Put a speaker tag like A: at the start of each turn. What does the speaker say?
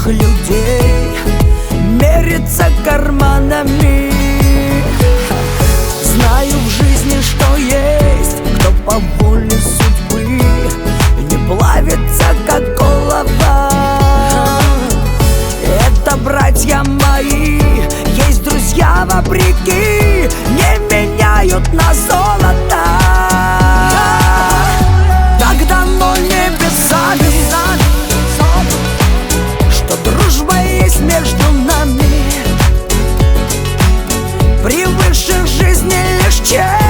A: людей мериться карманами. Знаю в жизни, что есть кто по воле судьбы не плавится, как олово. Это братья мои, есть друзья вопреки, не меняют на золото. Так дано небесами, что дружба есть между нами, превыше жизни лишь честь.